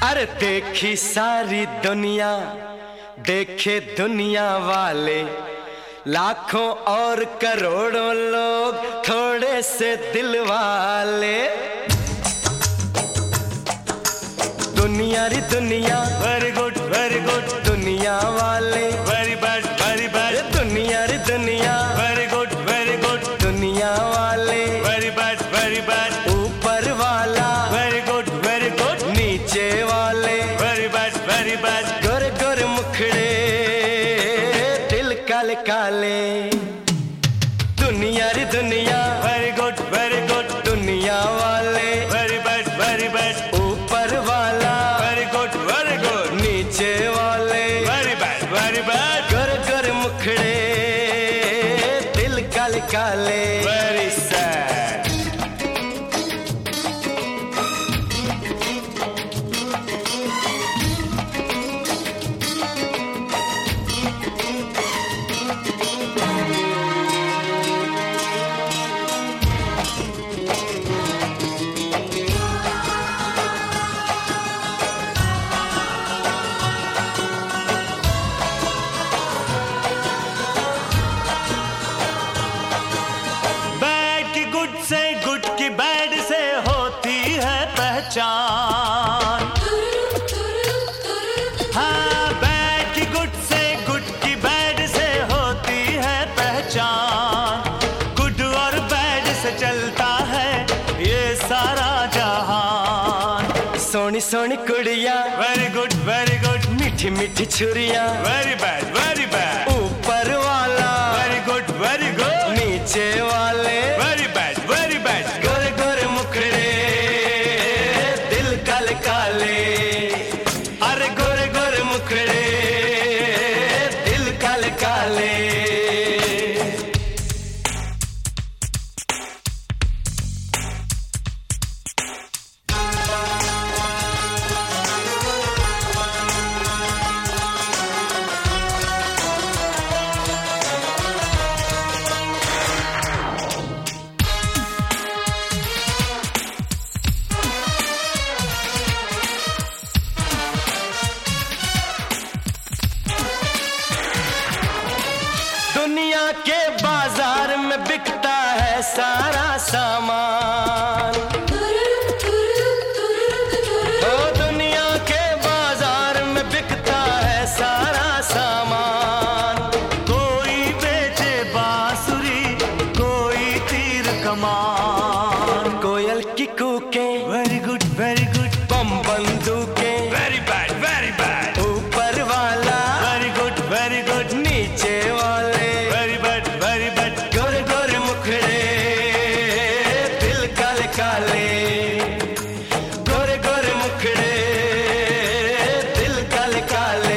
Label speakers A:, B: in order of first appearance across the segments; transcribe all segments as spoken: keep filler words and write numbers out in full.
A: अरे देखी सारी दुनिया, देखे दुनिया वाले, लाखों और करोड़ों लोग, थोड़े से दिल वाले। दुनिया री दुनिया,
B: वेरी गुड वेरी गुड,
A: दुनिया वाले
B: वेरी बैड वेरी बैड,
A: दुनिया री दुनिया,
B: वेरी गुड वेरी गुड,
A: दुनिया वाले
B: वेरी बैड वेरी बैड,
A: ऊपर वाला
B: वेरी गुड वेरी गुड,
A: नीचे वाले
B: वेरी बैड वेरी बैड,
A: गोरे गोरे मुखड़े, दिल काले काले। दुनिया री दुनिया,
B: वेरी गुड वेरी गुड,
A: दुनिया वाले
B: वेरी बैड वेरी बैड,
A: ऊपर वाला
B: वेरी गुड वेरी गुड,
A: नीचे वाले
B: वेरी बैड वेरी बैड,
A: गोरे गोरे मुखड़े, दिल काले काले।
B: Very sad. से गुड की बैड से होती है पहचान। हाँ, बैड की गुड से गुड की बैड से होती है पहचान। गुड और बैड से चलता है ये सारा जहान।
A: सोनी सोनी कुड़िया,
B: वेरी गुड वेरी गुड,
A: मीठी मीठी छुरिया,
B: वेरी बैड वेरी बैड,
A: ऊपर वाला
B: वेरी गुड वेरी गुड,
A: नीचे वाले
B: वेरी बैड वेरी बैड,
A: गोरे गोरे मुखड़े, दिल काले काले। अरे गोरे गोरे मुखड़े, दिल काले काले। दुनिया के बाजार में बिकता है सारा सामान। ओ दुनिया के बाजार में बिकता है सारा सामान।
B: कोई बेचे बांसुरी, कोई तीर कमान,
A: कोयल की कूकें,
B: वेरी गुड वेरी गुड,
A: बम बंदूकें,
B: वेरी बैड वेरी बैड,
A: ऊपर वाला
B: वेरी गुड वेरी गुड,
A: नीचे वाले
B: वेरी बैड वेरी बैड,
A: गोरे गोरे मुखड़े, दिल काले काले। गोरे गोरे मुखड़े, दिल काले काले।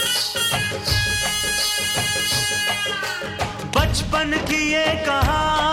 B: बचपन की ये कहानी